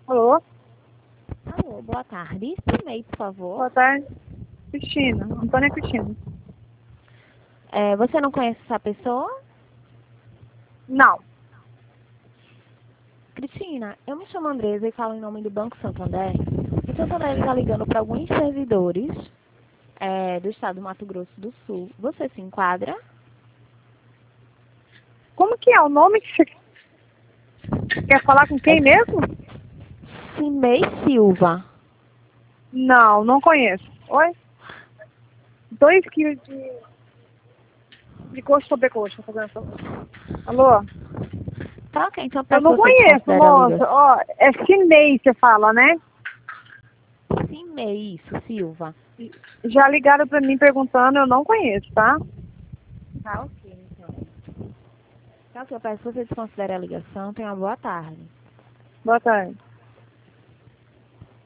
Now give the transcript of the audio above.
Alô? Alô, boa tarde. Seu e-mail, por favor. Boa tarde. Cristina. Antônia Cristina. Você não conhece essa pessoa? Não. Cristina, eu me chamo Andresa e falo em nome do Banco Santander. O Santander está ligando para alguns servidores do estado do Mato Grosso do Sul. Você se enquadra? Como que é o nome que você quer falar com quem mesmo? Cimei Silva. Não, não conheço. Oi? 2 quilos de coxa sobre coxa. Alô? Tá ok, então eu Eu peço não que você conheço, desconsidere a moça. ligação. Ó, é Cimei, você fala, né? Cimei, isso, Silva. Já ligaram pra mim perguntando, eu não conheço, tá? Tá ok, então. Tá ok, eu peço que você desconsidere a ligação. Tenha uma boa tarde. Boa tarde.